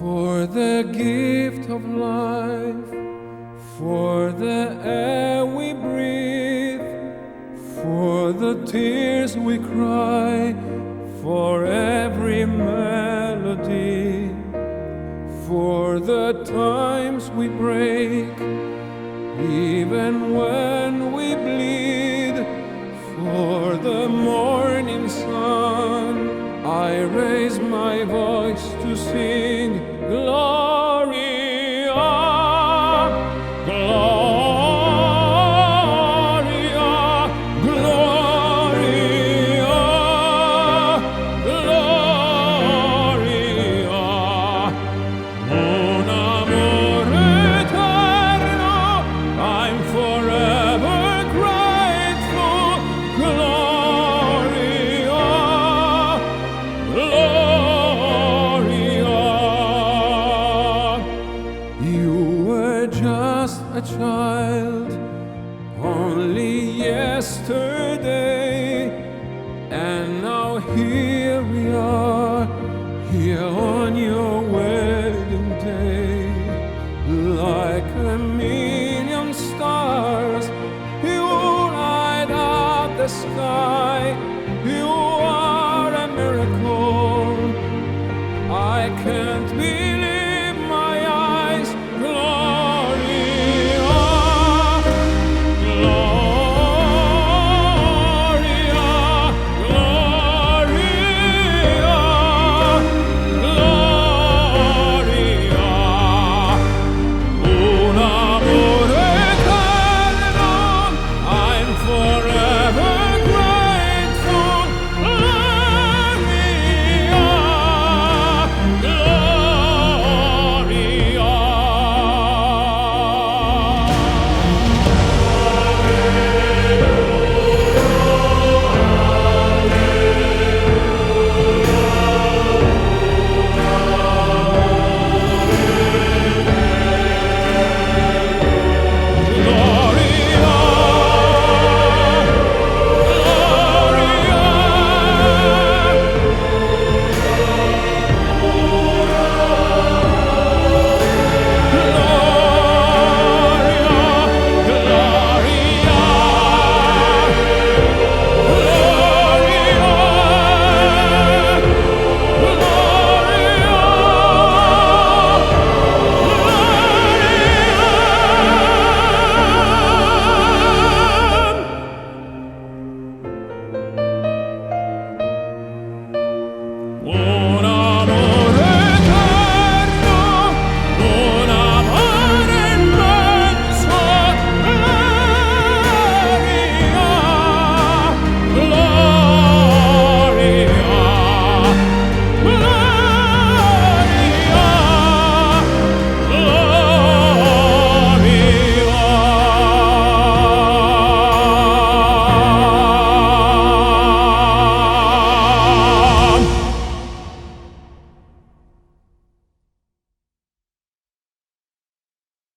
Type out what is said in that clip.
for the gift of life, for the air we breathe, for the tears we cry, for every melody, for the times we break, even when we bleed, for the morning sun. I raise my voice to sing Gloria, Gloria, Gloria, Gloria, un amore eterno, I'm forever grateful, Gloria, Gloria. You were just a child only yesterday, and now here we are, here on your wedding day. Like a million stars, you light up the sky. You are a miracle. I can't believe my eyes. Gloria, Gloria, Gloria, Gloria. Un amore eterno, I'm forever grateful. Whoa.